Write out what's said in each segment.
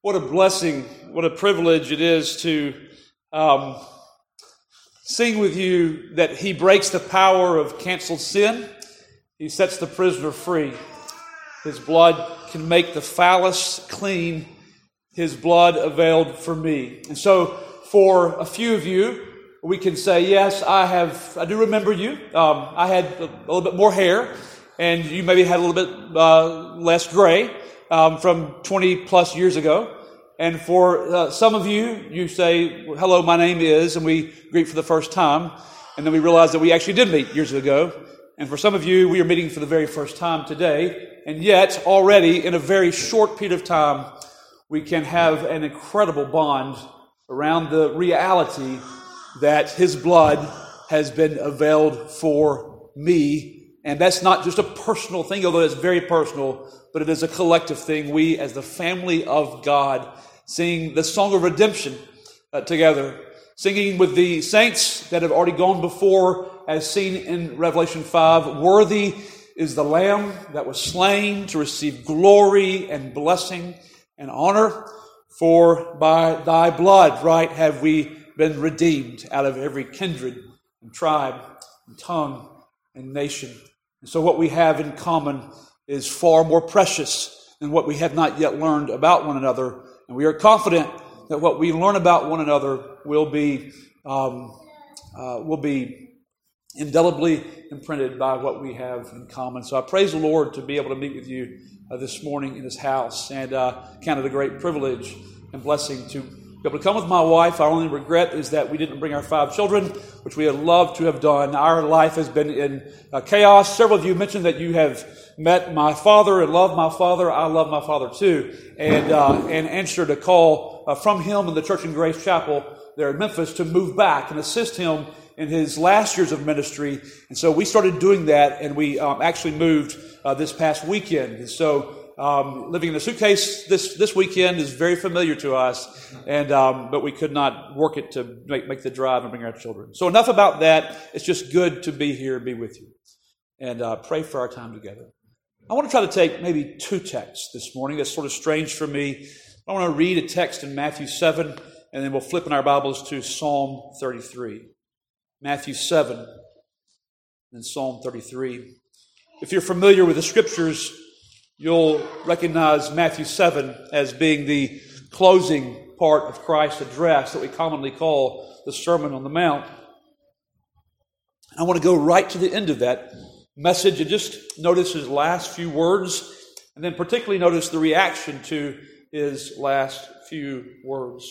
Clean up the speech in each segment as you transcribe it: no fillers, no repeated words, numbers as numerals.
What a blessing, what a privilege it is to sing with you that He breaks the power of canceled sin. He sets the prisoner free. His blood can make the foulest clean. His blood availed for me. And so for a few of you, we can say, yes, I do remember you. I had a little bit more hair, and you maybe had a little bit less gray from 20 plus years ago. And for some of you, you say, hello, my name is, and we greet for the first time. And then we realize that we actually did meet years ago. And for some of you, we are meeting for the very first time today. And yet, already, in a very short period of time, we can have an incredible bond around the reality that His blood has been availed for me. And that's not just a personal thing, although it's very personal, but it is a collective thing. We, as the family of God, sing the song of redemption together, singing with the saints that have already gone before, as seen in Revelation 5, worthy is the Lamb that was slain to receive glory and blessing and honor, for by thy blood, right, have we been redeemed out of every kindred and tribe and tongue and nation. And so what we have in common is far more precious than what we have not yet learned about one another. And we are confident that what we learn about one another will be indelibly imprinted by what we have in common. So I praise the Lord to be able to meet with you this morning in His house, and count it a great privilege and blessing to be able to come with my wife. Our only regret is that we didn't bring our 5 children, which we had loved to have done. Our life has been in chaos. Several of you mentioned that you have met my father and loved my father. I love my father too, and answered a call from him in the Church in Grace Chapel there in Memphis to move back and assist him in his last years of ministry. And so we started doing that, and we actually moved this past weekend. And so living in a suitcase this weekend is very familiar to us, and but we could not work it to make the drive and bring our children. So enough about that. It's just good to be here and be with you, and pray for our time together. I want to try to take maybe 2 texts this morning. That's sort of strange for me. I want to read a text in Matthew 7, and then we'll flip in our Bibles to Psalm 33. Matthew 7 and Psalm 33. If you're familiar with the Scriptures, you'll recognize Matthew 7 as being the closing part of Christ's address that we commonly call the Sermon on the Mount. I want to go right to the end of that message and just notice His last few words, and then particularly notice the reaction to His last few words.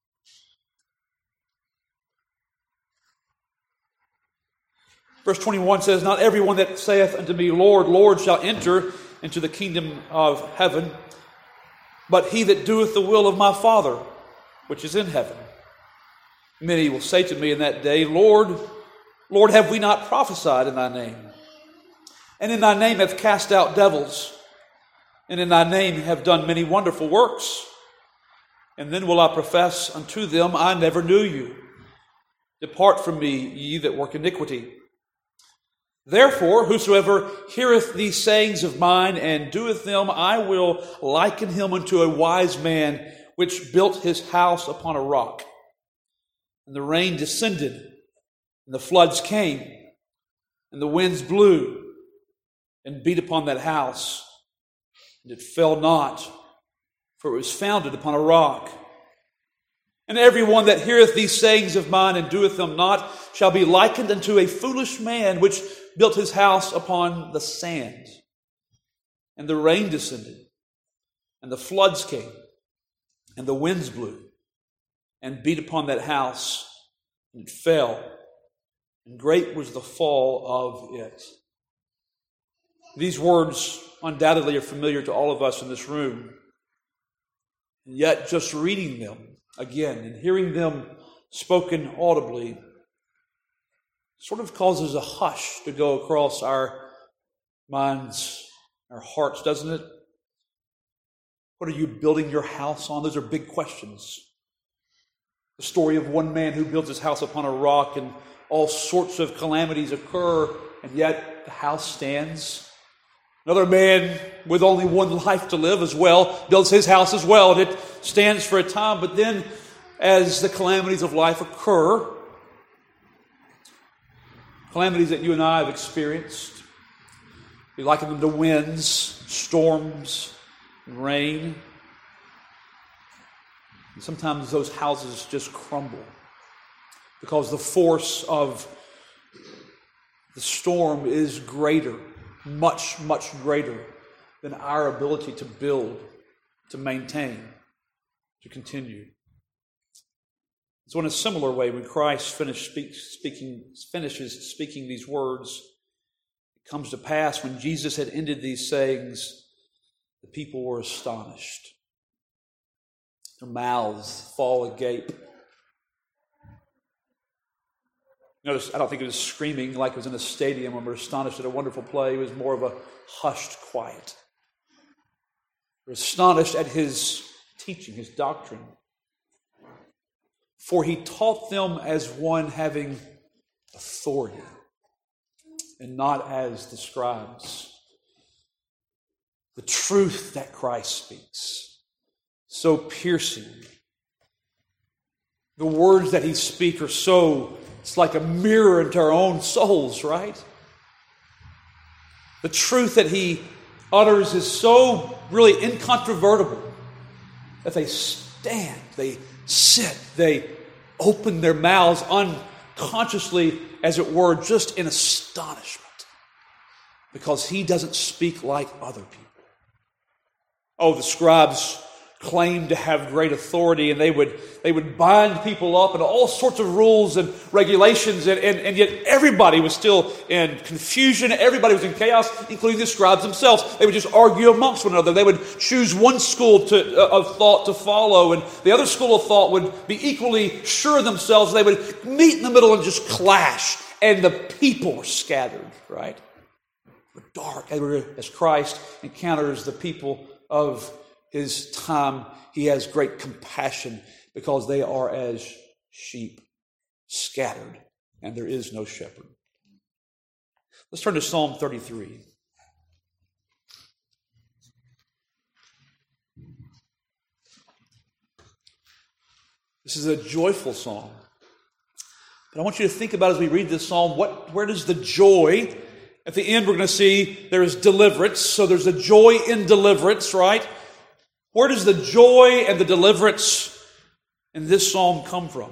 Verse 21 says, "Not everyone that saith unto me, Lord, Lord, shall enter into the kingdom of heaven, but he that doeth the will of my Father, which is in heaven. Many will say to me in that day, Lord, Lord, have we not prophesied in thy name? And in thy name have cast out devils, and in thy name have done many wonderful works. And then will I profess unto them, I never knew you. Depart from me, ye that work iniquity. Therefore, whosoever heareth these sayings of mine and doeth them, I will liken him unto a wise man which built his house upon a rock. And the rain descended, and the floods came, and the winds blew, and beat upon that house, and it fell not, for it was founded upon a rock. And every one that heareth these sayings of mine and doeth them not shall be likened unto a foolish man which built his house upon the sand. And the rain descended, and the floods came, and the winds blew, and beat upon that house, and it fell, and great was the fall of it." These words undoubtedly are familiar to all of us in this room. And yet just reading them again and hearing them spoken audibly sort of causes a hush to go across our minds, our hearts, doesn't it? What are you building your house on? Those are big questions. The story of one man who builds his house upon a rock, and all sorts of calamities occur, and yet the house stands. Another man with only one life to live as well builds his house as well, and it stands for a time. But then, as the calamities of life occur, calamities that you and I have experienced, we liken them to winds, storms, and rain. And sometimes those houses just crumble because the force of the storm is greater, much, much greater than our ability to build, to maintain, to continue. So in a similar way, when Christ finishes speaking these words, it comes to pass when Jesus had ended these sayings, the people were astonished. Their mouths fall agape. Notice, I don't think it was screaming like it was in a stadium when we're astonished at a wonderful play. It was more of a hushed quiet. We're astonished at his teaching, his doctrine. For he taught them as one having authority and not as the scribes. The truth that Christ speaks, so piercing. The words that he speaks are so, it's like a mirror into our own souls, right? The truth that he utters is so really incontrovertible that they stand, they sit, they open their mouths unconsciously, as it were, just in astonishment, because he doesn't speak like other people. Oh, the scribes claimed to have great authority, and they would bind people up and all sorts of rules and regulations, and yet everybody was still in confusion. Everybody was in chaos, including the scribes themselves. They would just argue amongst one another. They would choose one school of thought to follow, and the other school of thought would be equally sure of themselves. They would meet in the middle and just clash, and the people were scattered, right? They were dark. As Christ encounters the people of his time, he has great compassion because they are as sheep scattered and there is no shepherd. Let's turn to Psalm 33. This is a joyful psalm. But I want you to think about, as we read this psalm, where does the joy? At the end, we're going to see there is deliverance. So there's a joy in deliverance, right? Where does the joy and the deliverance in this psalm come from?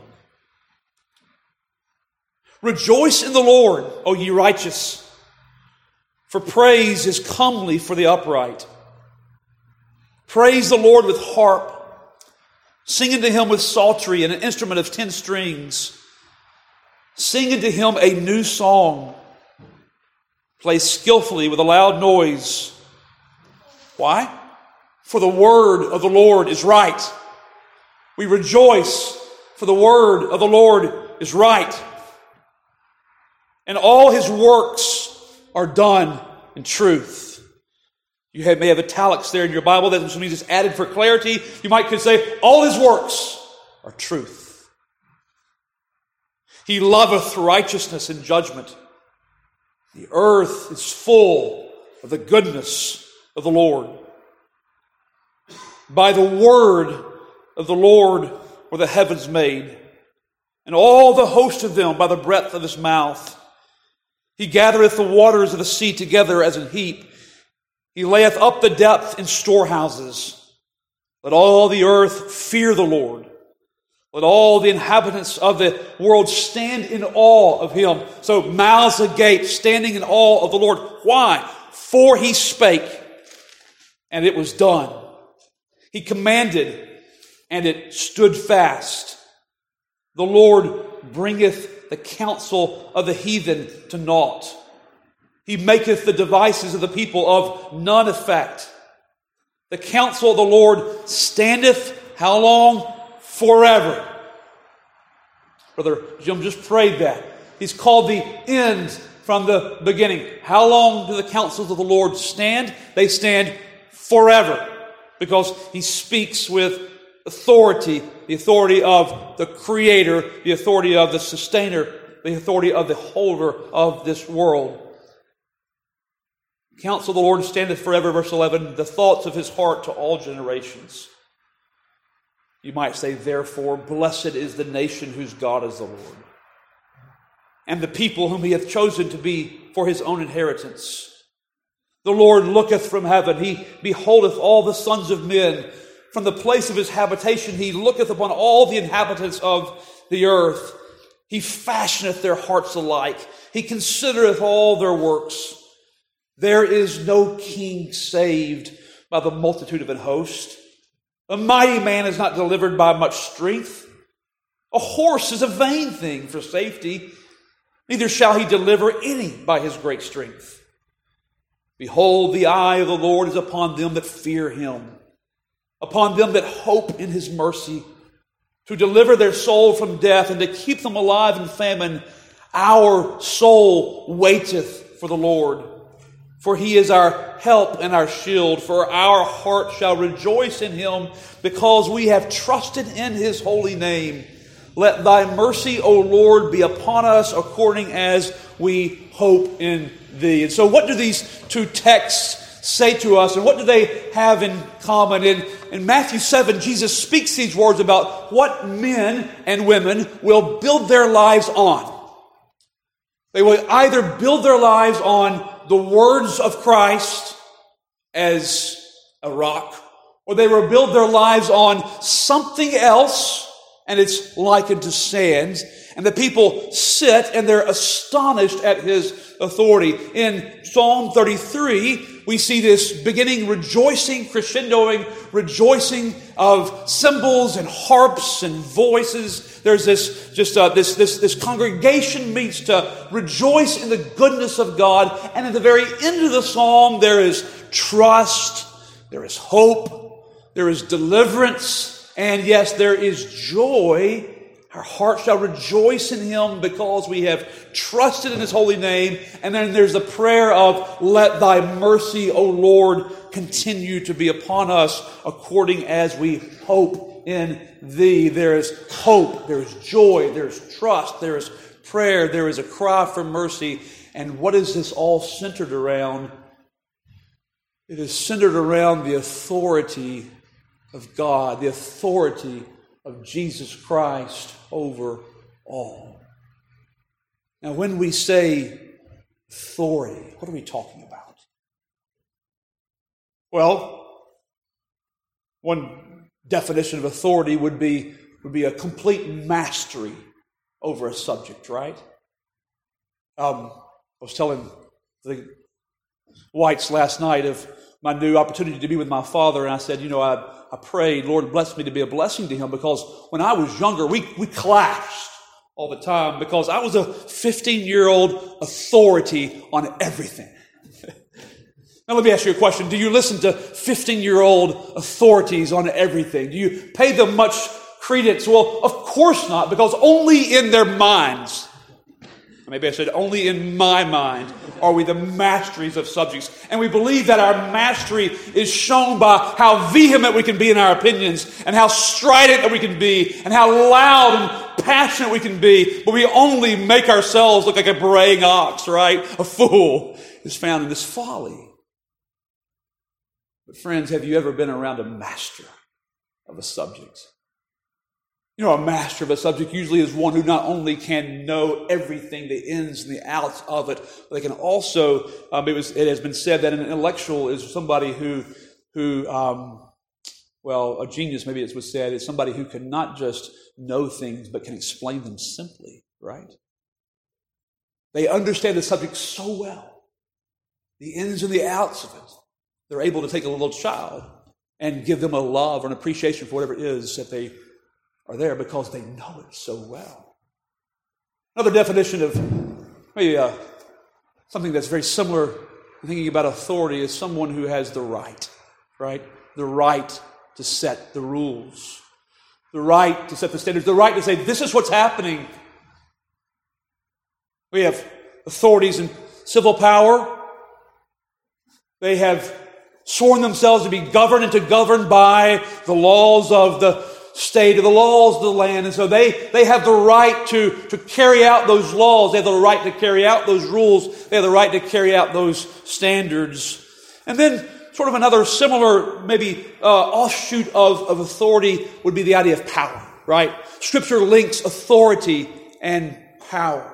Rejoice in the Lord, O ye righteous, for praise is comely for the upright. Praise the Lord with harp. Sing unto him with psaltery and an instrument of 10 strings. Sing unto him a new song. Play skillfully with a loud noise. Why? For the word of the Lord is right. We rejoice, for the word of the Lord is right. And all his works are done in truth. You may have italics there in your Bible. That means it's added for clarity. You could say, all his works are truth. He loveth righteousness and judgment. The earth is full of the goodness of the Lord. By the word of the Lord were the heavens made, and all the host of them by the breath of his mouth. He gathereth the waters of the sea together as an heap. He layeth up the depth in storehouses. Let all the earth fear the Lord. Let all the inhabitants of the world stand in awe of him. So mouths agape, standing in awe of the Lord. Why? For he spake, and it was done. He commanded, and it stood fast. The Lord bringeth the counsel of the heathen to naught. He maketh the devices of the people of none effect. The counsel of the Lord standeth, how long? Forever. Brother Jim just prayed that. He's called the end from the beginning. How long do the counsels of the Lord stand? They stand forever. Because he speaks with authority, the authority of the Creator, the authority of the Sustainer, the authority of the holder of this world. The counsel of the Lord standeth forever, verse 11, the thoughts of his heart to all generations. You might say, therefore, blessed is the nation whose God is the Lord, and the people whom he hath chosen to be for his own inheritance. The Lord looketh from heaven, he beholdeth all the sons of men. From the place of his habitation he looketh upon all the inhabitants of the earth. He fashioneth their hearts alike. He considereth all their works. There is no king saved by the multitude of an host. A mighty man is not delivered by much strength. A horse is a vain thing for safety, neither shall he deliver any by his great strength. Behold, the eye of the Lord is upon them that fear him, upon them that hope in his mercy, to deliver their soul from death and to keep them alive in famine. Our soul waiteth for the Lord, for he is our help and our shield. For our heart shall rejoice in him, because we have trusted in his holy name. Let thy mercy, O Lord, be upon us according as we hope in thee. And so what do these two texts say to us, and what do they have in common? In Matthew 7, Jesus speaks these words about what men and women will build their lives on. They will either build their lives on the words of Christ as a rock, or they will build their lives on something else, and it's likened to sand. And the people sit and they're astonished at his authority. In Psalm 33, we see this beginning rejoicing, crescendoing, rejoicing of cymbals and harps and voices. There's this congregation meets to rejoice in the goodness of God. And at the very end of the psalm, there is trust, there is hope, there is deliverance, and yes, there is joy. Our heart shall rejoice in him because we have trusted in his holy name. And then there's the prayer of, let thy mercy, O Lord, continue to be upon us according as we hope in thee. There is hope, there is joy, there is trust, there is prayer, there is a cry for mercy. And what is this all centered around? It is centered around the authority of God, the authority of Jesus Christ over all. Now, when we say authority, what are we talking about? Well, one definition of authority would be a complete mastery over a subject, right? I was telling the Whites last night of my new opportunity to be with my father, and I said, I prayed, Lord, bless me to be a blessing to him, because when I was younger, we clashed all the time because I was a 15-year-old authority on everything. Now let me ask you a question. Do you listen to 15-year-old authorities on everything? Do you pay them much credence? Well, of course not, because only in their minds, maybe I said only in my mind, are we the masteries of subjects. And we believe that our mastery is shown by how vehement we can be in our opinions, and how strident that we can be, and how loud and passionate we can be. But we only make ourselves look like a braying ox, right? A fool is found in this folly. But friends, have you ever been around a master of a subject? A master of a subject usually is one who not only can know everything, the ins and the outs of it, but they can also, it has been said that an intellectual is somebody who a genius, maybe it was said, is somebody who can not just know things, but can explain them simply, right? They understand the subject so well, the ins and the outs of it. They're able to take a little child and give them a love or an appreciation for whatever it is that they are there, because they know it so well. Another definition of maybe something that's very similar to thinking about authority is someone who has the right? The right to set the rules, the right to set the standards, the right to say, this is what's happening. We have authorities in civil power. They have sworn themselves to be governed and to govern by the laws of the state of the laws of the land. And so they have the right to carry out those laws. They have the right to carry out those rules. They have the right to carry out those standards. And then sort of another similar, maybe offshoot of authority would be the idea of power, right? Scripture links authority and power.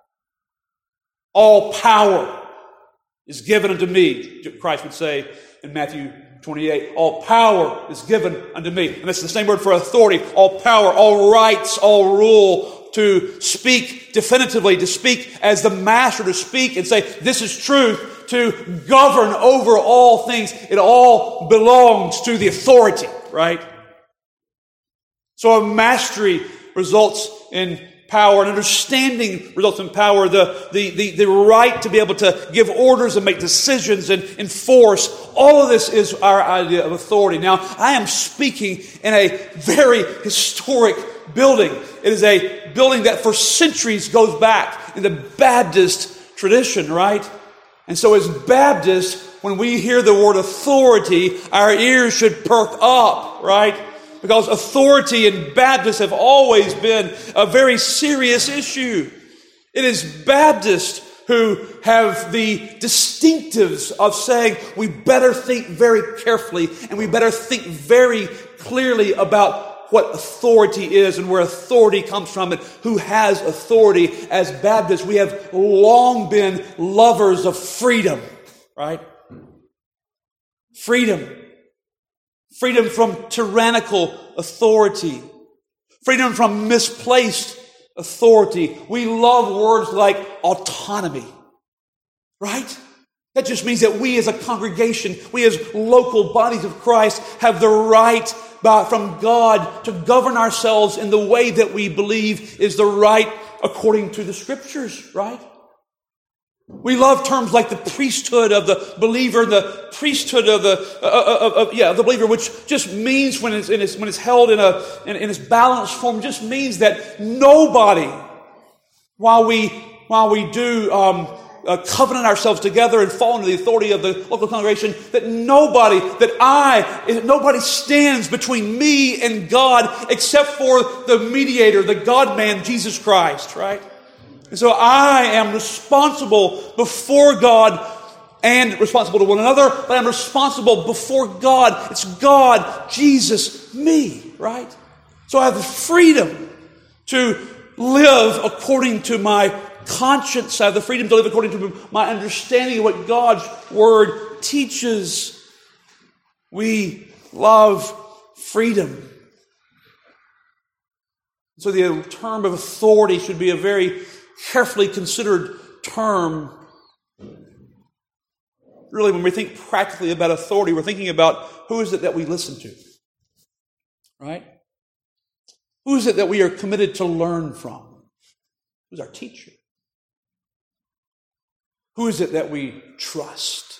All power is given unto me, Christ would say in Matthew 28. All power is given unto me. And that's the same word for authority. All power, all rights, all rule to speak definitively, to speak as the master, to speak and say, this is truth, to govern over all things. It all belongs to the authority, right? So a mastery results in power, and understanding results in power. The right to be able to give orders and make decisions and enforce. All of this is our idea of authority. Now, I am speaking in a very historic building. It is a building that for centuries goes back in the Baptist tradition, right? And so as Baptists, when we hear the word authority, our ears should perk up, right? Because authority and Baptists have always been a very serious issue. It is Baptists who have the distinctives of saying we better think very carefully and we better think very clearly about what authority is and where authority comes from and who has authority. As Baptists, we have long been lovers of freedom, right? Freedom. Freedom from tyrannical authority. Freedom from misplaced authority. We love words like autonomy, right? That just means that we as a congregation, we as local bodies of Christ have the right from God to govern ourselves in the way that we believe is the right according to the Scriptures, right? We love terms like the priesthood of the believer, the priesthood of the believer, which just means when it's held in its balanced form, just means that nobody, while we do covenant ourselves together and fall under the authority of the local congregation, that nobody stands between me and God except for the mediator, the God-man, Jesus Christ, right? And so I am responsible before God and responsible to one another, but I'm responsible before God. It's God, Jesus, me, right? So I have the freedom to live according to my conscience. I have the freedom to live according to my understanding of what God's Word teaches. We love freedom. So the term of authority should be a very carefully considered term. Really, when we think practically about authority, we're thinking about who is it that we listen to, right? Who is it that we are committed to learn from? Who's our teacher? Who is it that we trust?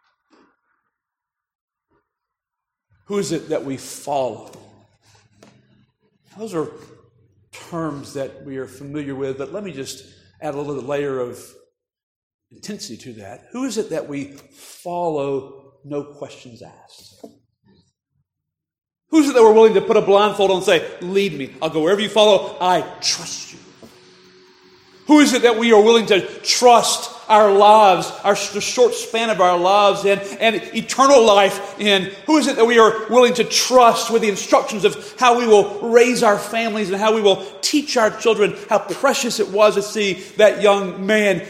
Who is it that we follow? Those are terms that we are familiar with, but let me just add a little layer of intensity to that. Who is it that we follow, no questions asked? Who is it that we're willing to put a blindfold on and say, lead me, I'll go wherever you follow, I trust you? Who is it that we are willing to trust our lives, the short span of our lives and eternal life in? Who is it that we are willing to trust with the instructions of how we will raise our families and how we will teach our children? How precious it was to see that young man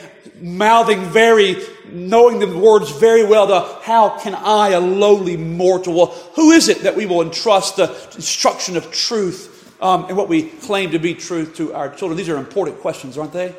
knowing the words very well, how can I, a lowly mortal? Well, who is it that we will entrust the instruction of truth and what we claim to be truth to our children? These are important questions, aren't they?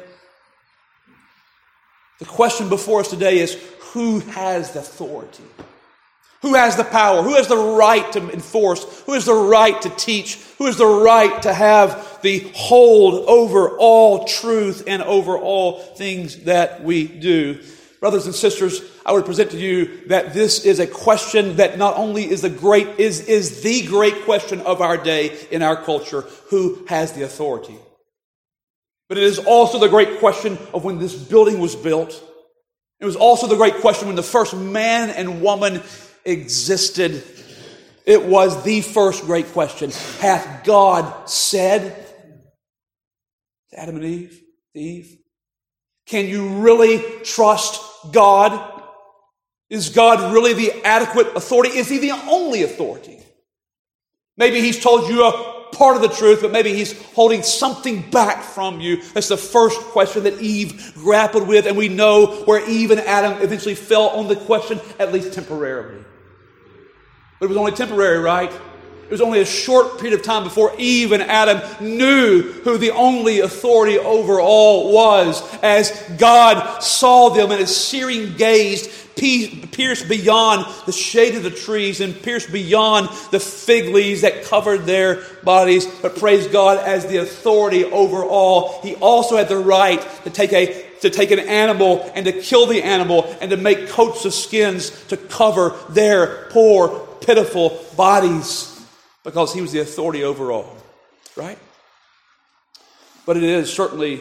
The question before us today is, who has the authority? Who has the power? Who has the right to enforce? Who has the right to teach? Who has the right to have the hold over all truth and over all things that we do? Brothers and sisters, I would present to you that this is a question that not only is the great question of our day in our culture, who has the authority? But it is also the great question of when this building was built. It was also the great question when the first man and woman existed. It was the first great question. Hath God said? To Adam and Eve? Can you really trust God? Is God really the adequate authority? Is He the only authority? Maybe He's told you a part of the truth, but maybe He's holding something back from you. That's the first question that Eve grappled with, and we know where Eve and Adam eventually fell on the question, at least temporarily. But it was only temporary, right? It was only a short period of time before Eve and Adam knew who the only authority over all was, as God saw them and His searing gaze pierced beyond the shade of the trees and pierced beyond the fig leaves that covered their bodies. But praise God, as the authority over all, He also had the right to take an animal and to kill the animal and to make coats of skins to cover their poor, pitiful bodies, because He was the authority over all, right? But it is certainly,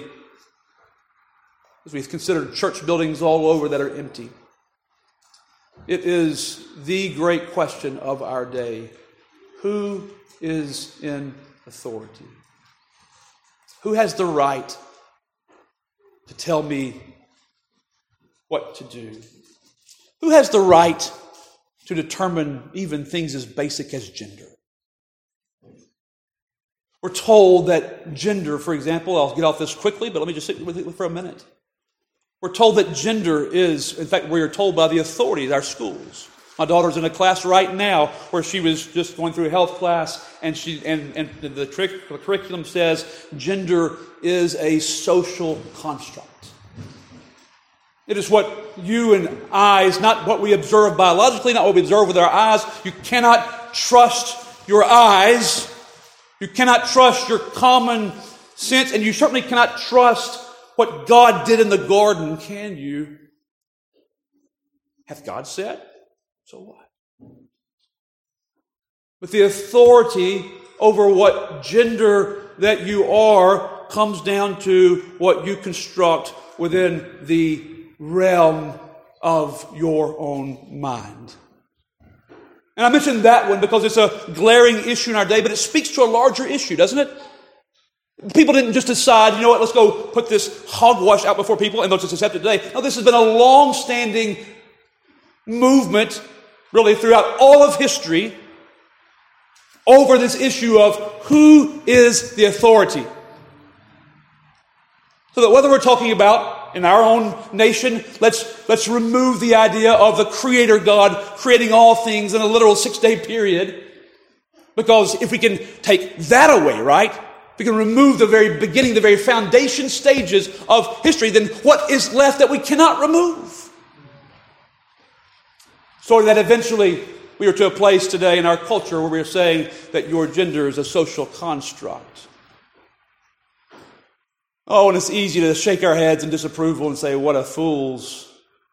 as we consider church buildings all over that are empty, it is the great question of our day. Who is in authority? Who has the right to tell me what to do? Who has the right to determine even things as basic as gender? We're told that gender, for example, I'll get off this quickly, but let me just sit with it for a minute. We're told that gender is, in fact, we are told by the authorities, our schools. My daughter's in a class right now where she was just going through a health class, and the curriculum says gender is a social construct. It is what you and I, is not what we observe biologically, not what we observe with our eyes. You cannot trust your eyes. You cannot trust your common sense, and you certainly cannot trust what God did in the garden, can you? Hath God said? So what? But the authority over what gender that you are comes down to what you construct within the realm of your own mind. And I mentioned that one because it's a glaring issue in our day, but it speaks to a larger issue, doesn't it? People didn't just decide, you know what, let's go put this hogwash out before people and they'll just accept it today. No, this has been a long-standing movement, really throughout all of history, over this issue of who is the authority. So that whether we're talking about in our own nation, let's remove the idea of the Creator God creating all things in a literal 6-day period. Because if we can take that away, right? We can remove the very beginning, the very foundation stages of history, then what is left that we cannot remove? So that eventually we are to a place today in our culture where we are saying that your gender is a social construct. Oh, and it's easy to shake our heads in disapproval and say, what a fools.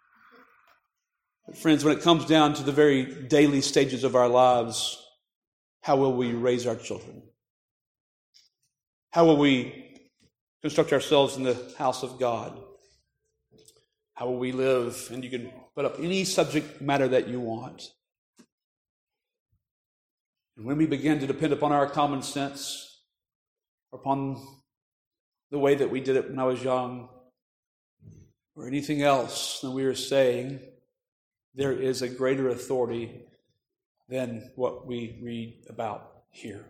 But friends, when it comes down to the very daily stages of our lives, how will we raise our children? How will we construct ourselves in the house of God? How will we live? And you can put up any subject matter that you want. And when we begin to depend upon our common sense, upon the way that we did it when I was young, or anything else, then we are saying there is a greater authority than what we read about here.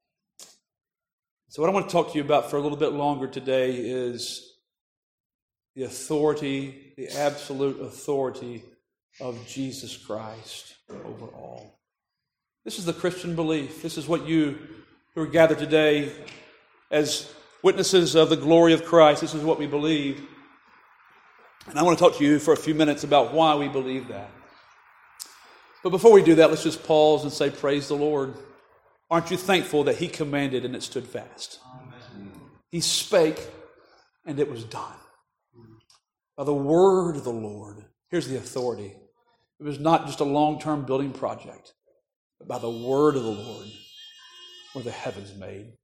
So what I want to talk to you about for a little bit longer today is the authority, the absolute authority of Jesus Christ over all. This is the Christian belief. This is what you who are gathered today as witnesses of the glory of Christ, this is what we believe. And I want to talk to you for a few minutes about why we believe that. But before we do that, let's just pause and say, praise the Lord. Aren't you thankful that He commanded and it stood fast? Amen. He spake and it was done. By the word of the Lord. Here's the authority. It was not just a long-term building project, but by the word of the Lord were the heavens made.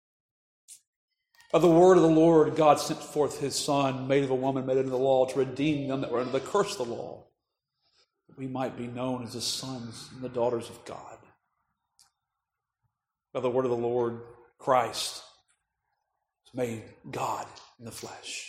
By the word of the Lord, God sent forth His Son, made of a woman, made under the law, to redeem them that were under the curse of the law, that we might be known as the sons and the daughters of God. by the word of the Lord, Christ is made God in the flesh.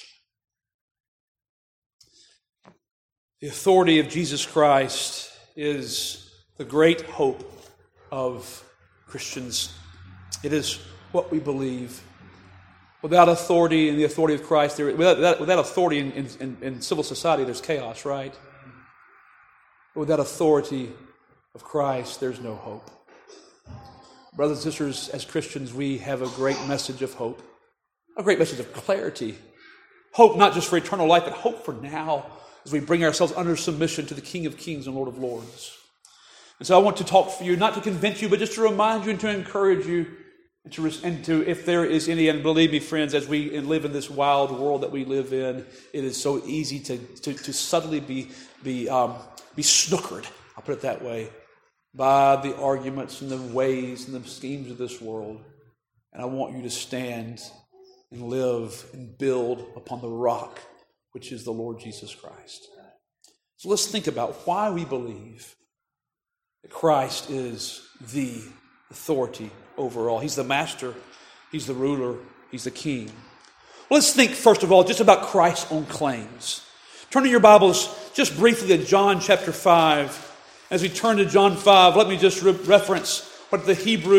The authority of Jesus Christ is the great hope of Christians. It is what we believe. Without authority and the authority of Christ, without authority in civil society, there's chaos, right? But without authority of Christ, there's no hope. Brothers and sisters, as Christians, we have a great message of hope, a great message of clarity. Hope not just for eternal life, but hope for now as we bring ourselves under submission to the King of Kings and Lord of Lords. And so I want to talk for you, not to convince you, but just to remind you and to encourage you, and to, if there is any, and believe me, friends, as we live in this wild world that we live in, it is so easy to subtly be snookered, I'll put it that way, by the arguments and the ways and the schemes of this world. And I want you to stand and live and build upon the rock, which is the Lord Jesus Christ. So let's think about why we believe that Christ is the authority over all. He's the master, He's the ruler, He's the king. Let's think, first of all, just about Christ's own claims. Turn to your Bibles just briefly to John chapter 5. As we turn to John 5, let me just reference what the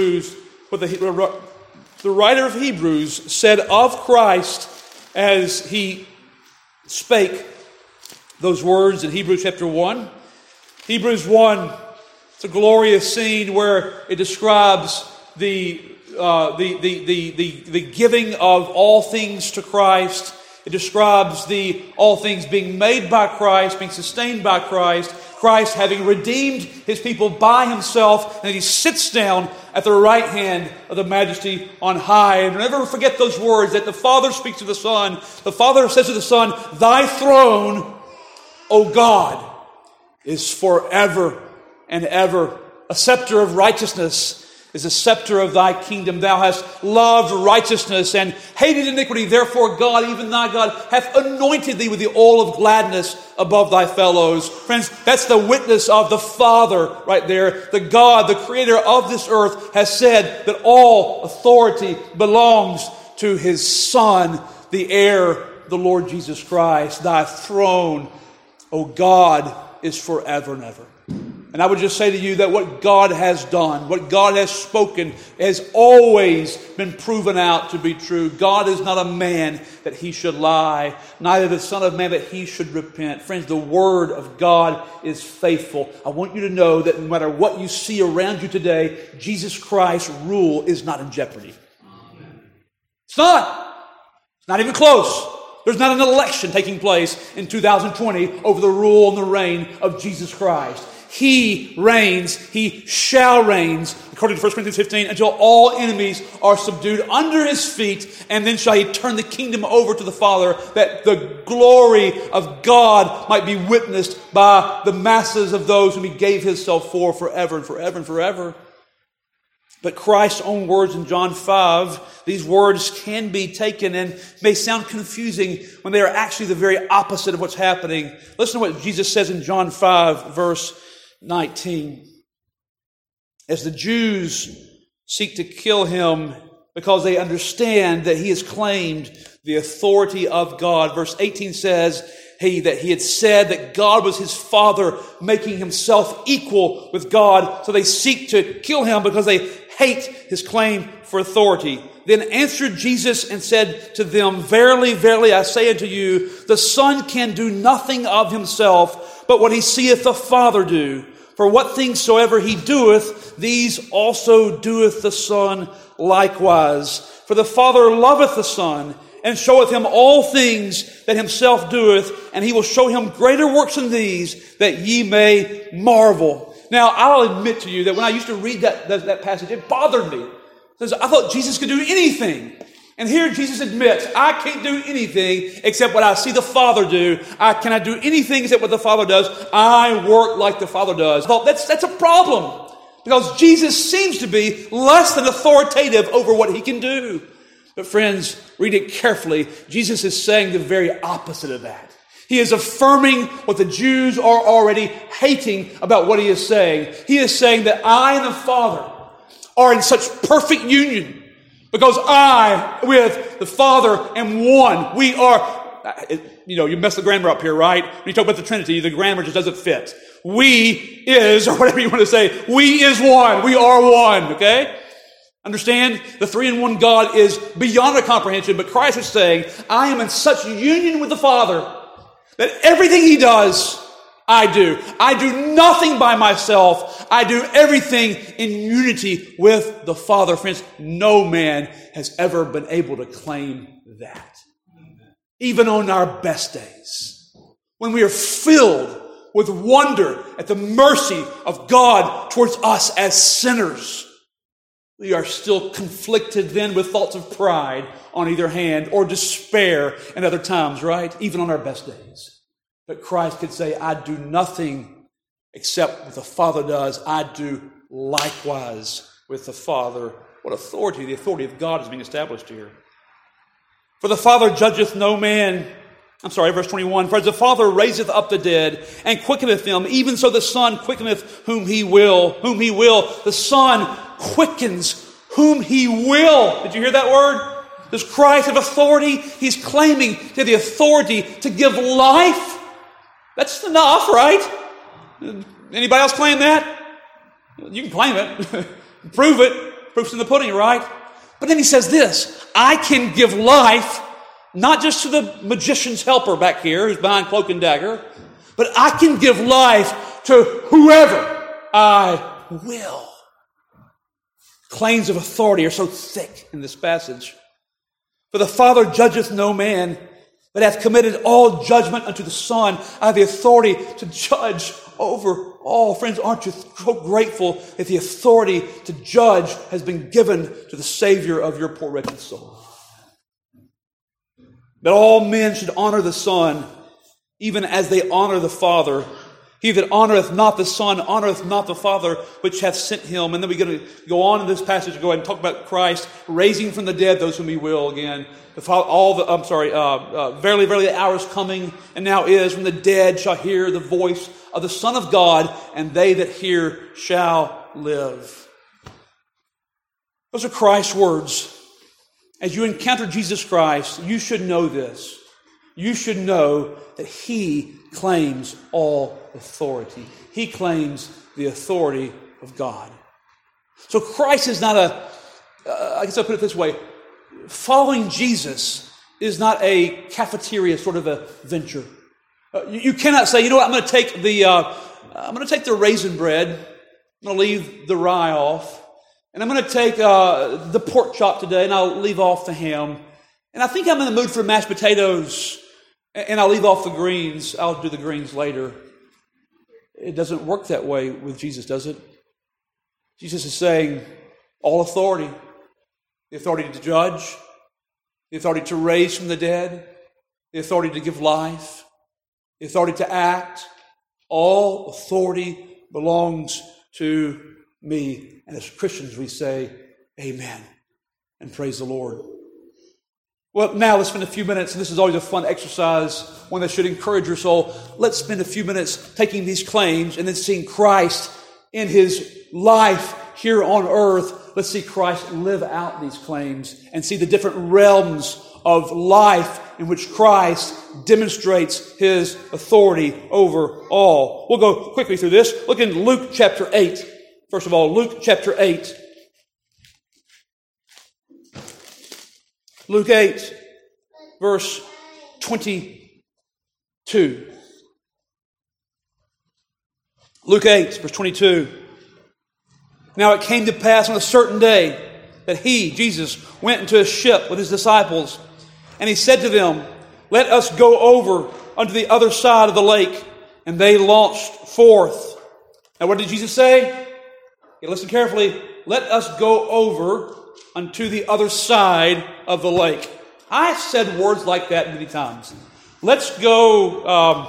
writer of Hebrews said of Christ as he spake those words in Hebrews chapter 1. Hebrews 1, it's a glorious scene where it describes the giving of all things to Christ. It describes all things being made by Christ, being sustained by Christ, Christ having redeemed His people by Himself, and He sits down at the right hand of the Majesty on high. And never forget those words that the Father speaks to the Son. The Father says to the Son, "Thy throne, O God, is forever and ever. A scepter of righteousness is a scepter of thy kingdom. Thou hast loved righteousness and hated iniquity. Therefore God, even thy God, hath anointed thee with the oil of gladness above thy fellows." Friends, that's the witness of the Father right there. The God, the creator of this earth, has said that all authority belongs to His Son, the heir, the Lord Jesus Christ. Thy throne, O God, is forever and ever. And I would just say to you that what God has done, what God has spoken, has always been proven out to be true. God is not a man that He should lie, neither the Son of Man that He should repent. Friends, the Word of God is faithful. I want you to know that no matter what you see around you today, Jesus Christ's rule is not in jeopardy. It's not. It's not even close. There's not an election taking place in 2020 over the rule and the reign of Jesus Christ. He reigns, He shall reign, according to 1 Corinthians 15, until all enemies are subdued under His feet, and then shall He turn the kingdom over to the Father, that the glory of God might be witnessed by the masses of those whom He gave Himself for forever and forever and forever. But Christ's own words in John 5, these words can be taken and may sound confusing when they are actually the very opposite of what's happening. Listen to what Jesus says in John 5, verse 19. As the Jews seek to kill Him because they understand that He has claimed the authority of God. Verse 18 says that He had said that God was His Father, making Himself equal with God. So they seek to kill Him because they hate His claim for authority. Then answered Jesus and said to them, "Verily, verily, I say unto you, the Son can do nothing of Himself, but what He seeth the Father do. For what things soever He doeth, these also doeth the Son likewise. For the Father loveth the Son, and showeth Him all things that Himself doeth, and He will show Him greater works than these, that ye may marvel." Now, I'll admit to you that when I used to read that passage, it bothered me. Because I thought Jesus could do anything. And here Jesus admits, I can't do anything except what I see the Father do. Can I do anything except what the Father does? I work like the Father does. I thought that's a problem. Because Jesus seems to be less than authoritative over what He can do. But friends, read it carefully. Jesus is saying the very opposite of that. He is affirming what the Jews are already hating about what He is saying. He is saying that I and the Father are in such perfect union because I, with the Father, am one. We are, you mess the grammar up here, right? When you talk about the Trinity, the grammar just doesn't fit. We is, or whatever you want to say, we is one. We are one, okay? Understand? The three-in-one God is beyond our comprehension, but Christ is saying, I am in such union with the Father that everything He does, I do. I do nothing by myself. I do everything in unity with the Father. Friends, no man has ever been able to claim that. Even on our best days, when we are filled with wonder at the mercy of God towards us as sinners, we are still conflicted then with thoughts of pride on either hand or despair in other times, right? Even on our best days. But Christ could say, I do nothing except what the Father does. I do likewise with the Father. What authority? The authority of God is being established here. For the Father judgeth no man. Verse 21. For as the Father raiseth up the dead and quickeneth them, even so the Son quickeneth whom He will. Whom He will. The Son quickens whom He will. Did you hear that word? Does Christ have authority? He's claiming to have the authority to give life. That's enough, right? Anybody else claim that? You can claim it. Prove it. Proof's in the pudding, right? But then He says this, I can give life not just to the magician's helper back here who's behind cloak and dagger, but I can give life to whoever I will. Claims of authority are so thick in this passage. For the Father judgeth no man, but hath committed all judgment unto the Son. I have the authority to judge over all. Friends, aren't you so grateful that the authority to judge has been given to the Savior of your poor wretched soul? That all men should honor the Son, even as they honor the Father. He that honoreth not the Son honoreth not the Father which hath sent Him. And then we're going to go on in this passage and go ahead and talk about Christ raising from the dead those whom He will again. Verily, verily, the hour is coming, and now is, when the dead shall hear the voice of the Son of God, and they that hear shall live. Those are Christ's words. As you encounter Jesus Christ, you should know this. You should know that He claims all authority. He claims the authority of God. So Christ is not I guess I'll put it this way, following Jesus is not a cafeteria sort of a venture. You cannot say, you know what, I'm going to take the raisin bread, I'm going to leave the rye off, and I'm going to take the pork chop today, and I'll leave off the ham. And I think I'm in the mood for mashed potatoes, and I'll leave off the greens. I'll do the greens later. It doesn't work that way with Jesus, does it? Jesus is saying, all authority, the authority to judge, the authority to raise from the dead, the authority to give life, the authority to act, all authority belongs to me. And as Christians, we say, amen, and praise the Lord. Well, now let's spend a few minutes, and this is always a fun exercise, one that should encourage your soul. Let's spend a few minutes taking these claims and then seeing Christ in His life here on earth. Let's see Christ live out these claims and see the different realms of life in which Christ demonstrates His authority over all. We'll go quickly through this. Look in Luke chapter 8. First of all, Luke chapter 8. Luke 8, verse 22. Luke 8, verse 22. Now it came to pass on a certain day that He, Jesus, went into a ship with His disciples, and He said to them, let us go over unto the other side of the lake. And they launched forth. Now what did Jesus say? Okay, listen carefully. Let us go over unto the other side of the lake. I've said words like that many times. Let's go,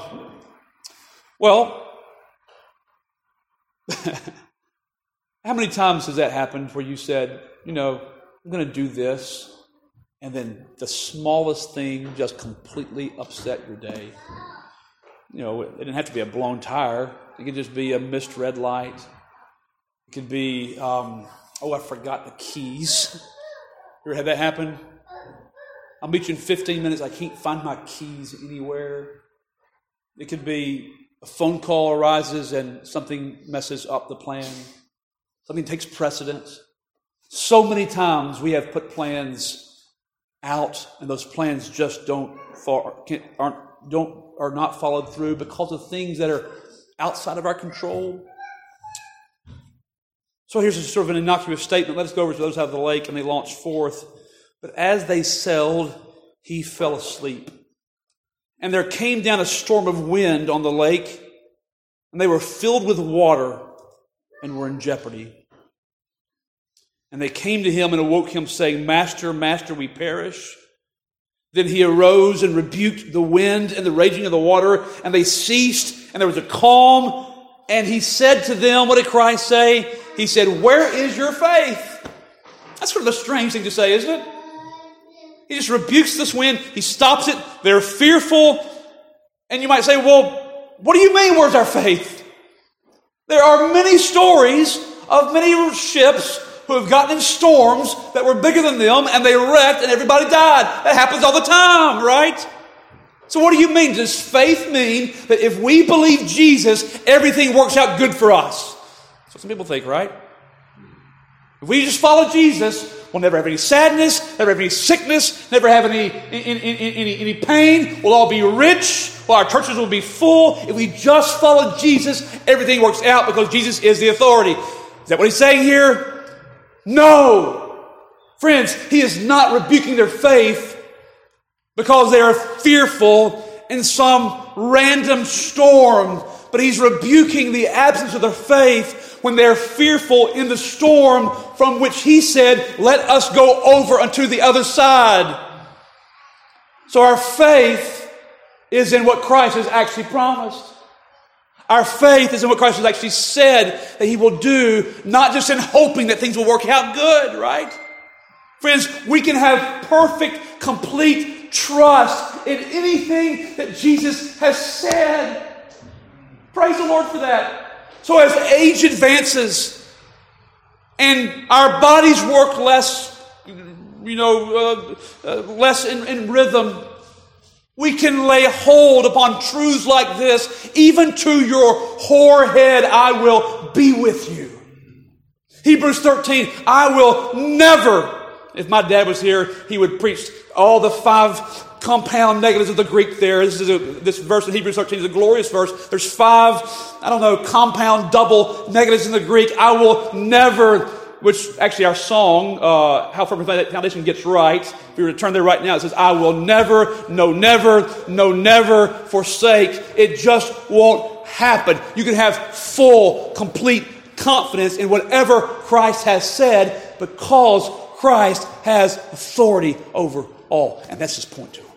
how many times has that happened where you said, I'm going to do this, and then the smallest thing just completely upset your day? It didn't have to be a blown tire. It could just be a missed red light. It could be Oh, I forgot the keys. You ever had that happen? I'll meet you in 15 minutes. I can't find my keys anywhere. It could be a phone call arises and something messes up the plan. Something takes precedence. So many times we have put plans out and those plans just are not followed through because of things that are outside of our control. So here's a sort of an innocuous statement. Let us go over to those out of the lake, and they launched forth. But as they sailed, he fell asleep. And there came down a storm of wind on the lake, and they were filled with water and were in jeopardy. And they came to him and awoke him, saying, Master, Master, we perish. Then he arose and rebuked the wind and the raging of the water, and they ceased, and there was a calm. And he said to them, what did Christ say? He said, where is your faith? That's sort of a strange thing to say, isn't it? He just rebukes this wind. He stops it. They're fearful. And you might say, well, what do you mean, where's our faith? There are many stories of many ships who have gotten in storms that were bigger than them, and they wrecked, and everybody died. That happens all the time, right? So what do you mean? Does faith mean that if we believe Jesus, everything works out good for us? That's what some people think, right? If we just follow Jesus, we'll never have any sadness, never have any sickness, never have any pain. We'll all be rich. Well, our churches will be full. If we just follow Jesus, everything works out because Jesus is the authority. Is that what he's saying here? No. Friends, he is not rebuking their faith because they are fearful in some random storm. But he's rebuking the absence of their faith when they're fearful in the storm from which he said, let us go over unto the other side. So our faith is in what Christ has actually promised. Our faith is in what Christ has actually said that he will do, not just in hoping that things will work out good, right? Friends, we can have perfect, complete trust in anything that Jesus has said. Praise the Lord for that. So as age advances and our bodies work less, less in rhythm, we can lay hold upon truths like this. Even to your hoar head, I will be with you. Hebrews 13, I will never. If my dad was here, he would preach all the 5 compound negatives of the Greek there. This verse in Hebrews 13 is a glorious verse. There's 5, compound double negatives in the Greek. I will never, which actually our song, How Firm the Foundation Gets Right, if we were to turn there right now, it says, I will never, no never forsake. It just won't happen. You can have full, complete confidence in whatever Christ has said because Christ has authority over all. And that's his point to him.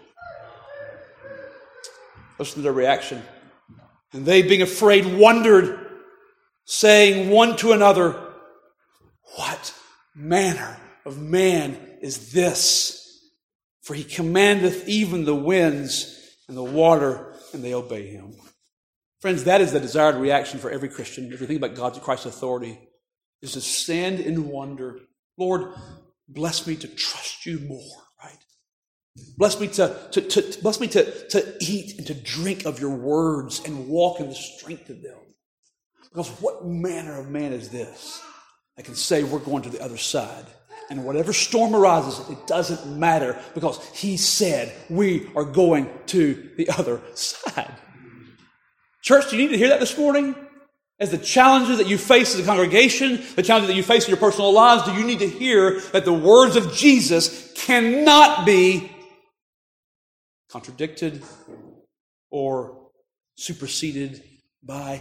Listen to their reaction. And they, being afraid, wondered, saying one to another, what manner of man is this? For he commandeth even the winds and the water, and they obey him. Friends, that is the desired reaction for every Christian. If you think about God's Christ's authority, is to stand in wonder. Lord, bless me to trust you more, right? Bless me to eat and to drink of your words and walk in the strength of them. Because what manner of man is this? I can say we're going to the other side. And whatever storm arises, it doesn't matter because he said we are going to the other side. Church, do you need to hear that this morning? As the challenges that you face as a congregation, the challenges that you face in your personal lives, do you need to hear that the words of Jesus cannot be contradicted or superseded by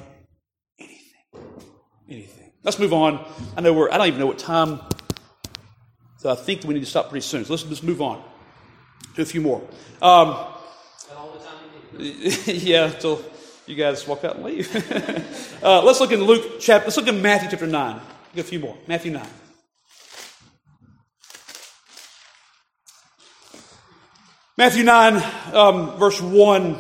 anything? Let's move on. I don't even know what time, so I think we need to stop pretty soon. So let's just move on to a few more. All the time you need. Yeah, until you guys walk out and leave. Let's look in let's look in Matthew chapter 9. Get a few more. Matthew 9. Matthew 9, verse 1.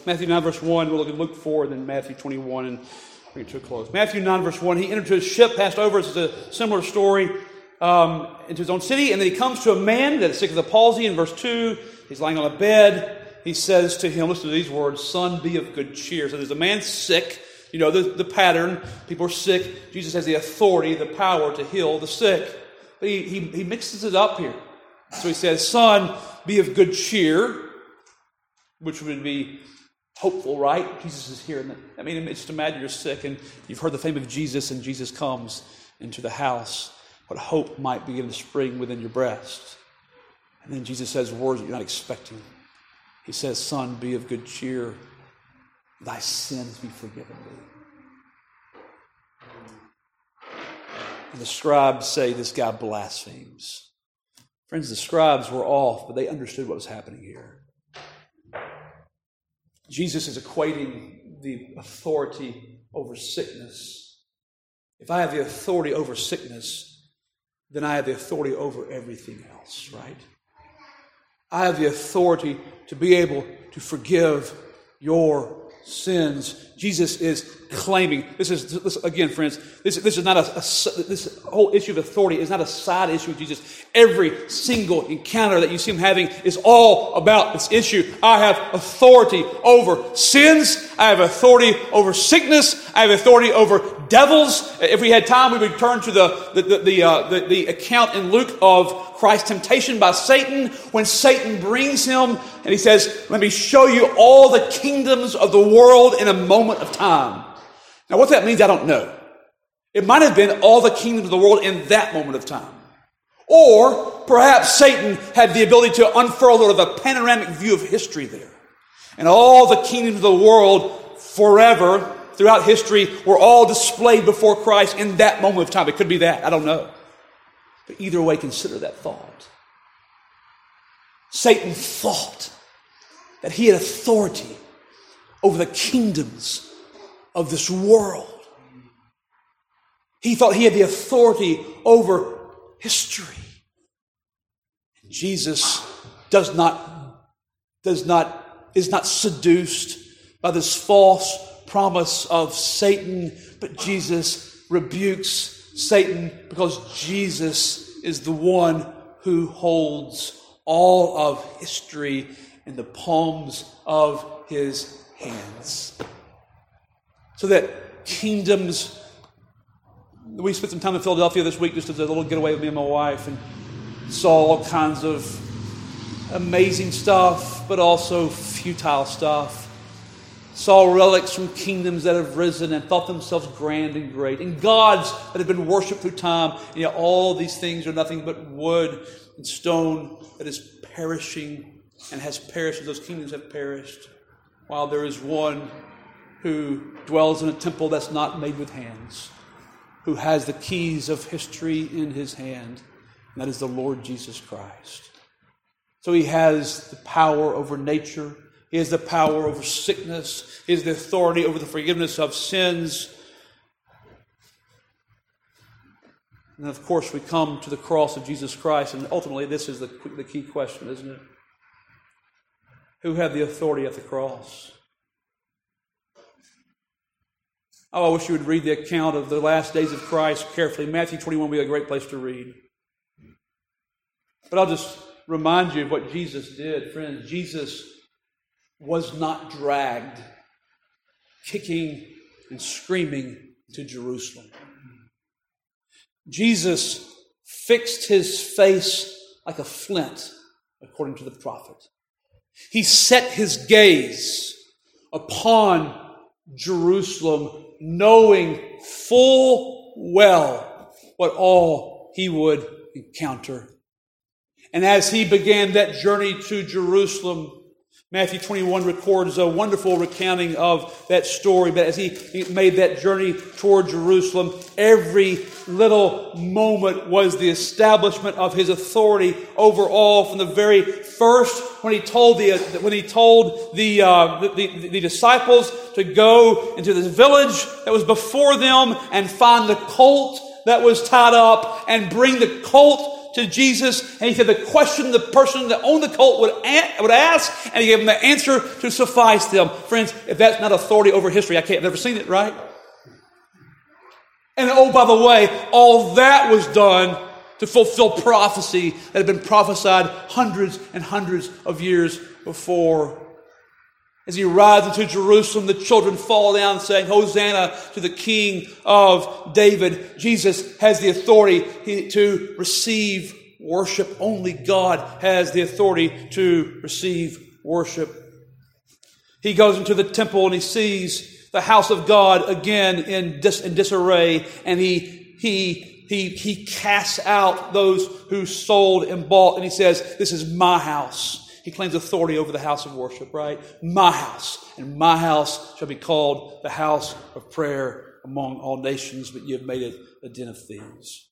Matthew 9, verse 1. We'll look at Luke 4, then Matthew 21, and bring it to a close. Matthew 9, verse 1. He entered to his ship, passed over. It's a similar story into his own city. And then he comes to a man that is sick of the palsy. In verse 2, he's lying on a bed. He says to him, listen to these words, "Son, be of good cheer." So there's a man sick. You know the pattern. People are sick. Jesus has the authority, the power to heal the sick. But he mixes it up here. So he says, "Son, be of good cheer," which would be hopeful, right? Jesus is here. I mean, just imagine you're sick and you've heard the fame of Jesus, and Jesus comes into the house. What hope might begin to spring within your breast. And then Jesus says words that you're not expecting. He says, "Son, be of good cheer. Thy sins be forgiven thee." And the scribes say this guy blasphemes. Friends, the scribes were off, but they understood what was happening here. Jesus is equating the authority over sickness. If I have the authority over sickness, then I have the authority over everything else, right? I have the authority to be able to forgive your sins. Jesus is claiming, this again, friends, this is not this whole issue of authority is not a side issue with Jesus. Every single encounter that you see him having is all about this issue. I have authority over sins. I have authority over sickness. I have authority over devils. If we had time, we would turn to the account in Luke of Christ's temptation by Satan, when Satan brings him and he says, "Let me show you all the kingdoms of the world in a moment of time." Now, what that means, I don't know. It might have been all the kingdoms of the world in that moment of time. Or perhaps Satan had the ability to unfurl sort of a panoramic view of history there. And all the kingdoms of the world forever, throughout history, were all displayed before Christ in that moment of time. It could be that. I don't know. But either way, consider that thought. Satan thought that he had authority over the kingdoms of this world. He thought he had the authority over history. Jesus is not seduced by this false promise of Satan, but Jesus rebukes Satan because Jesus is the one who holds all of history in the palms of his hands. So that kingdoms... We spent some time in Philadelphia this week just as a little getaway with me and my wife, and saw all kinds of amazing stuff, but also futile stuff. Saw relics from kingdoms that have risen and thought themselves grand and great, and gods that have been worshipped through time. And yet all these things are nothing but wood and stone that is perishing and has perished, and those kingdoms have perished, while there is one who dwells in a temple that's not made with hands, who has the keys of history in his hand, and that is the Lord Jesus Christ. So he has the power over nature. He has the power over sickness. He has the authority over the forgiveness of sins. And of course, we come to the cross of Jesus Christ, and ultimately this is the key question, isn't it? Who had the authority at the cross? Oh, I wish you would read the account of the last days of Christ carefully. Matthew 21 would be a great place to read. But I'll just remind you of what Jesus did. Friends, Jesus was not dragged kicking and screaming to Jerusalem. Jesus fixed his face like a flint, according to the prophet. He set his gaze upon Jerusalem, knowing full well what all he would encounter. And as he began that journey to Jerusalem, Matthew 21 records a wonderful recounting of that story. But as he made that journey toward Jerusalem, every little moment was the establishment of his authority over all. From the very first, when he told the disciples to go into this village that was before them and find the colt that was tied up and bring the colt to Jesus, and he said the question the person that owned the colt would ask, and he gave them the answer to suffice them. Friends, if that's not authority over history, I've never seen it, right? And oh, by the way, all that was done to fulfill prophecy that had been prophesied hundreds and hundreds of years before. As he rides into Jerusalem, the children fall down saying, Hosanna to the King of David. Jesus has the authority to receive worship. Only God has the authority to receive worship. He goes into the temple and he sees the house of God again in disarray, and he casts out those who sold and bought, and he says, this is my house. He claims authority over the house of worship, right? My house. And my house shall be called the house of prayer among all nations, but you have made it a den of thieves.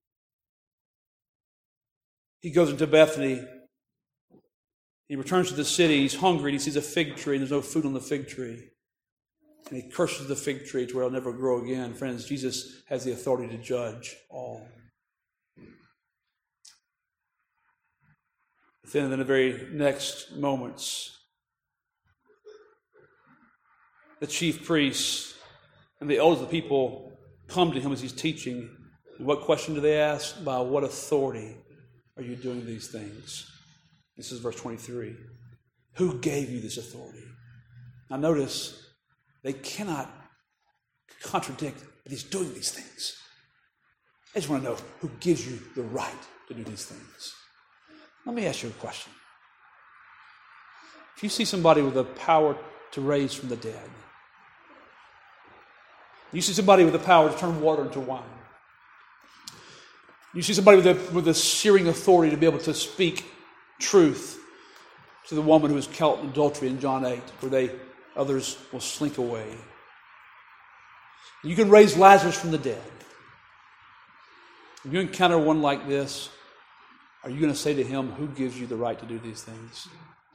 He goes into Bethany. He returns to the city. He's hungry. And he sees a fig tree. There's no food on the fig tree. And he curses the fig tree to where it'll never grow again. Friends, Jesus has the authority to judge all. Then in the very next moments, the chief priests and the elders of the people come to him as he's teaching. And what question do they ask? By what authority are you doing these things? This is verse 23. Who gave you this authority? Now notice, they cannot contradict that he's doing these things. I just want to know who gives you the right to do these things. Let me ask you a question. If you see somebody with the power to raise from the dead, you see somebody with the power to turn water into wine, you see somebody with the searing authority to be able to speak truth to the woman who was caught in adultery in John 8, where others will slink away. You can raise Lazarus from the dead. If you encounter one like this, are you going to say to him, who gives you the right to do these things?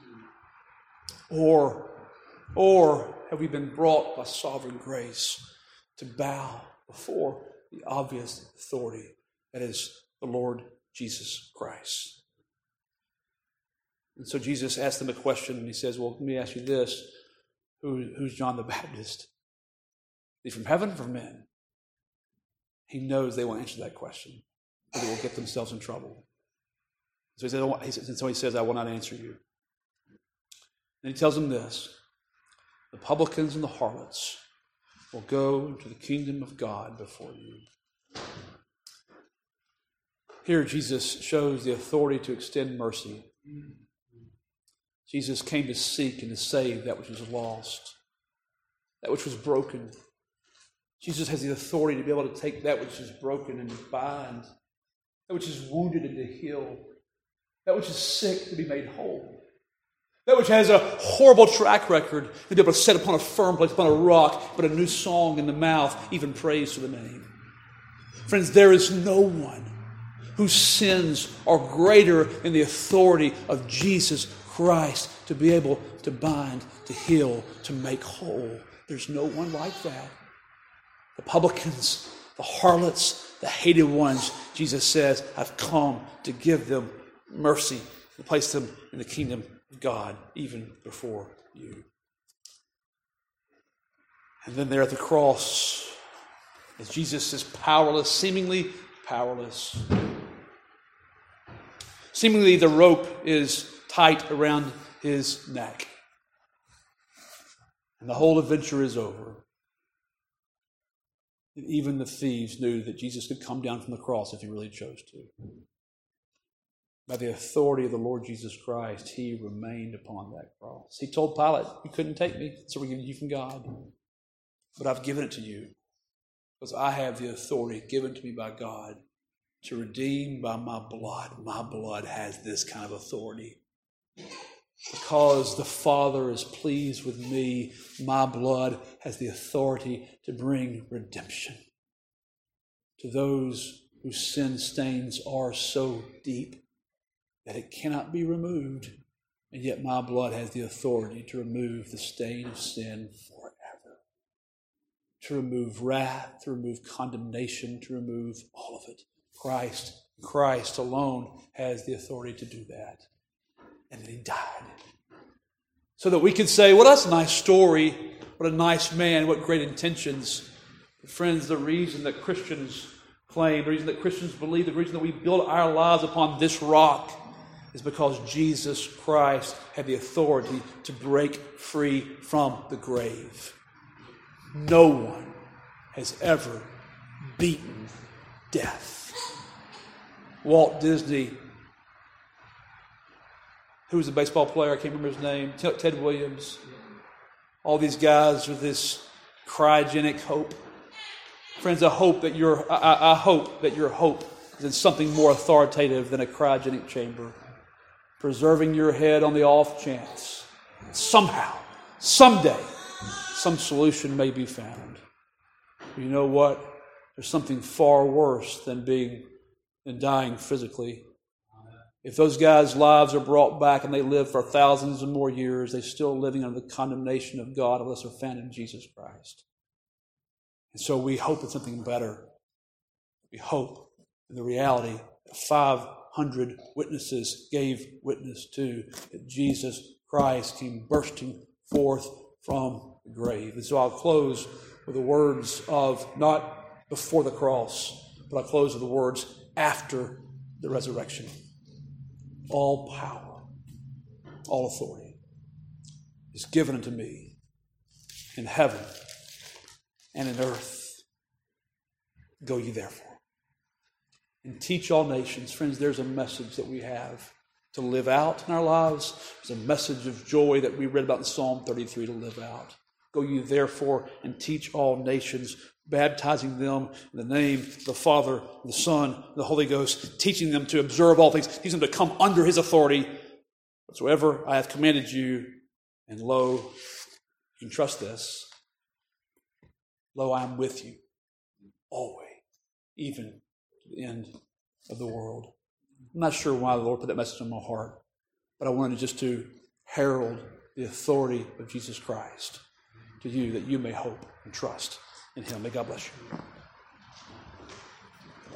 Or have we been brought by sovereign grace to bow before the obvious authority that is the Lord Jesus Christ? And so Jesus asked them a question, and he says, well, let me ask you this. Who's John the Baptist? Is he from heaven or from men? He knows they won't answer that question, or they will get themselves in trouble. So he says, I will not answer you. And he tells them this: the publicans and the harlots will go into the kingdom of God before you. Here Jesus shows the authority to extend mercy. Jesus came to seek and to save that which was lost, that which was broken. Jesus has the authority to be able to take that which is broken and to bind, that which is wounded and to heal, that which is sick to be made whole, that which has a horrible track record to be able to set upon a firm place, upon a rock, but a new song in the mouth, even praise to the name. Friends, there is no one whose sins are greater than the authority of Jesus Christ to be able to bind, to heal, to make whole. There's no one like that. The publicans, the harlots, the hated ones, Jesus says, I've come to give them mercy, to place them in the kingdom of God, even before you. And then there at the cross, as Jesus is powerless, seemingly powerless. Seemingly the rope is tight around his neck. And the whole adventure is over. And even the thieves knew that Jesus could come down from the cross if he really chose to. By the authority of the Lord Jesus Christ, he remained upon that cross. He told Pilate, you couldn't take me, so we're giving you from God. But I've given it to you because I have the authority given to me by God to redeem by my blood. My blood has this kind of authority. Because the Father is pleased with me, my blood has the authority to bring redemption to those whose sin stains are so deep that it cannot be removed, and yet my blood has the authority to remove the stain of sin forever, to remove wrath, to remove condemnation, to remove all of it. Christ Christ alone has the authority to do that. And then he died. So that we could say, well, that's a nice story. What a nice man. What great intentions. But friends, the reason that Christians claim, the reason that Christians believe, the reason that we build our lives upon this rock is because Jesus Christ had the authority to break free from the grave. No one has ever beaten death. Walt Disney, who was a baseball player, I can't remember his name, Ted Williams. All these guys with this cryogenic hope. Friends, I hope that your hope is in something more authoritative than a cryogenic chamber. Preserving your head on the off chance. Somehow, someday, some solution may be found. But you know what? There's something far worse than dying physically. If those guys' lives are brought back and they live for thousands and more years, they're still living under the condemnation of God unless they're found in Jesus Christ. And so we hope in something better. We hope in the reality that 500 witnesses gave witness to that Jesus Christ came bursting forth from the grave. And so I'll close with the words of not before the cross, but I'll close with the words after the resurrection. All power, all authority is given unto me in heaven and in earth. Go ye therefore and teach all nations. Friends, there's a message that we have to live out in our lives. There's a message of joy that we read about in Psalm 33 to live out. Go ye therefore and teach all nations, baptizing them in the name of the Father, the Son, and the Holy Ghost, teaching them to observe all things, teaching them to come under his authority. Whatsoever I have commanded you, and lo, you can trust this, lo, I am with you always, even to the end of the world. I'm not sure why the Lord put that message on my heart, but I wanted just to herald the authority of Jesus Christ to you, that you may hope and trust in him. May God bless you.